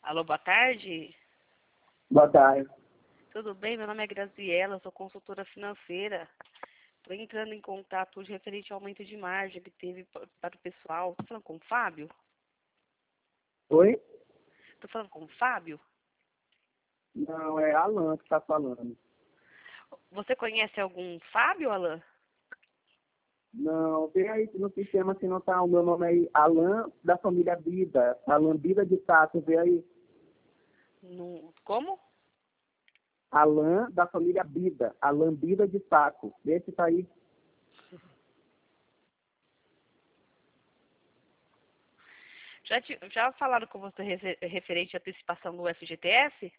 Alô, boa tarde. Boa tarde. Tudo bem? Meu nome é Graziela, sou consultora financeira. Estou entrando em contato hoje referente ao aumento de margem que teve para o pessoal. Estou falando com o Fábio? Oi? Estou falando com o Fábio? Não, é Alan que está falando. Você conhece algum Fábio, Alan? Não, vê aí no sistema se não tá o meu nome aí, Alan da família Bida. Alan Bida de Tato, vê aí. Como? Alan da família Bida. Alan Bida de Taco. Vê se tá aí. Já falaram com você referente à antecipação do FGTS?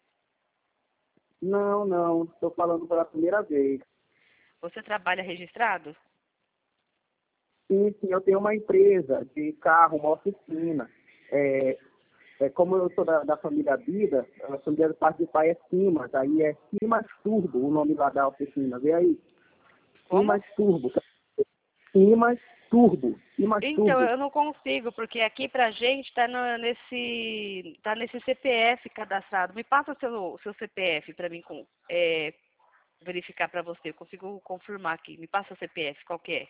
Não, estou falando pela primeira vez. Você trabalha registrado? Sim, eu tenho uma empresa de carro, uma oficina. Como eu sou da família Bida, a família do pai de pai é Simas, aí é Simas Turbo, o nome lá da oficina, vê aí. Como? Simas Turbo. Simas Turbo. Simas Então, Turbo. eu não consigo, porque aqui pra gente tá nesse CPF cadastrado. Me passa o seu CPF para mim verificar para você. Eu consigo confirmar aqui. Me passa o CPF, qual que é?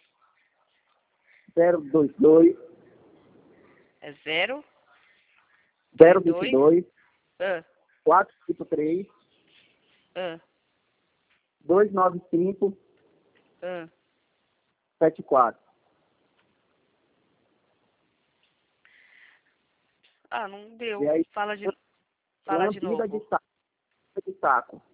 022 É 0, 2, 022 ah, 453 ah, 295 ah. 74. Ah, não E deu. aí, Fala de lambida novo. de saco.